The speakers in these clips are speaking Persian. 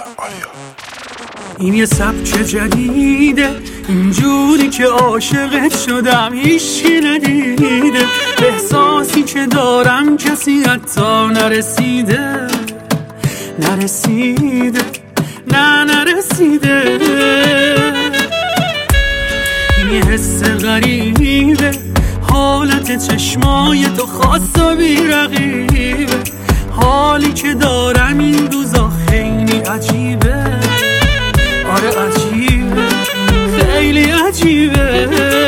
این یه سبک جدیده، اینجوری که عاشقت شدم هیچی ندیده. احساسی که دارم کسی حتی نرسیده این یه حس غریبه، حالت چشمای تو خاص و بی‌رقیبه. حالی که دارم این روزا خیلی عجیبه. آره عجیبه، خیلی عجیبه.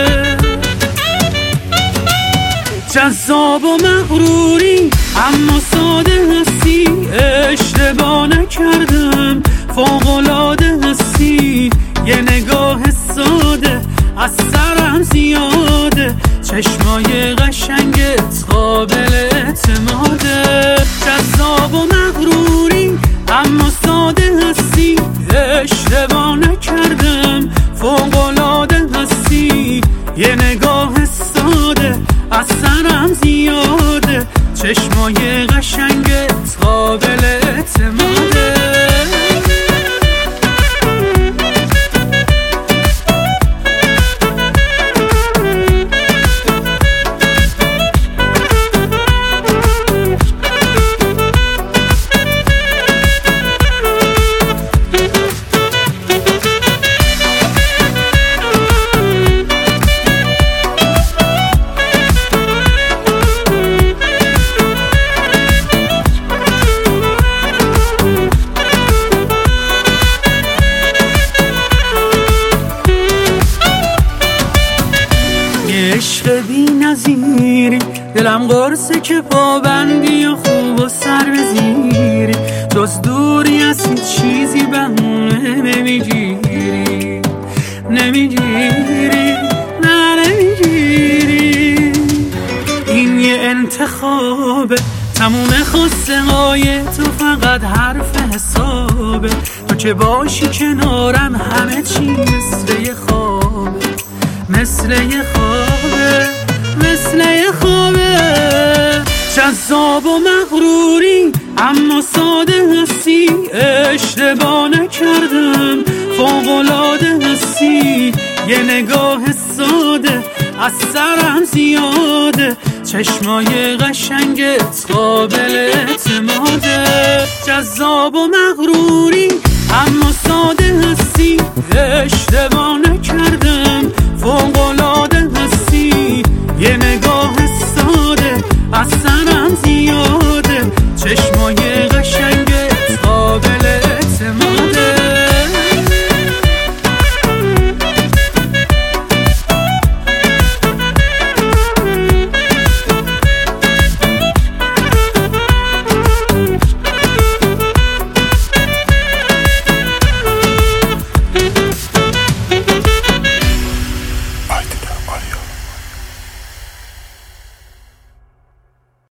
جذاب و مغروری اما ساده هستی، اشتباه نکردم فوق‌العاده هستی. یه نگاه ساده از سرم زیاده، چشمای قشنگت قابل اعتماده. جذاب و مغروری اما ساده هستی، اشتباه نکردم فوق‌العاده هستی. یه نگاه ساده از سرم زیاده، چشمای قشنگت قابل اعتماده. عشق بی نظیری، دلم قرصه که پابندی و خوب و سر بزیری. جز دوری از هیچ چیزی بهونه نمیگیری، نه نمیگیری. این یه انتخابه، تموم خواسته های تو فقط حرف حسابه. تو که باشی کنارم همه چی مثل یه خوابه، مثل یه خوابه. جذاب و مغروری اما ساده هستی، اشتباه نکردم فوق‌العاده هستی. یه نگاه ساده از سرم زیاده، چشمای قشنگت قابل اعتماده. جذاب و مغروری